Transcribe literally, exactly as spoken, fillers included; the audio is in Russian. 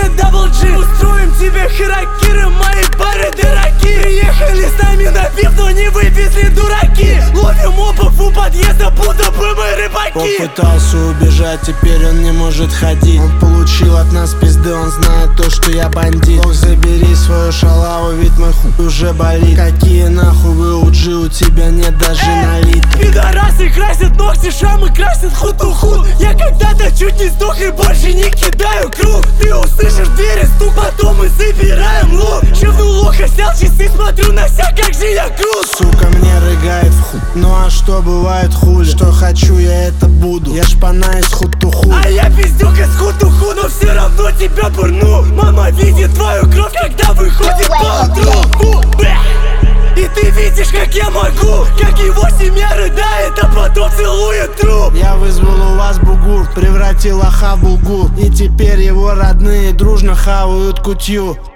время дабл джи. Устроим тебе харакиры, мои пары дураки. Приехали с нами на пив, но не вывезли дураки. Ловим опов у подъезда, будто бы мы рыбаки. Попытался убежать, теперь он не может ходить. Он получил от нас пизды, он знает то, что я бандит. Ох, забери свою шалаву, ведь мой хуй уже болит. Какие нахуй вы уджи, у тебя нет даже налит. Пидорасы красят ногти, шрамы красят хутуху. Я когда-то чуть не сдох и больше не кидаю круг. Ты услышишь в двери стук, потом мы забираем лук. Шевнул лоха, снял часы, смотрю на вся, как же я крут. Сука мне рыгает в хуй, ну а что бывает хули? Что хочу, я это буду, я шпана из хутуху. А я пиздюк из хутуху, но все равно тебя бурну. Мама видит твою кровь, когда выходит поутру. И ты видишь, как я могу, как его семья рыдает, а потом целует труп. Я вызвал у вас бугур, превратил лоха в булгур. И теперь его родные дружно хавают кутью.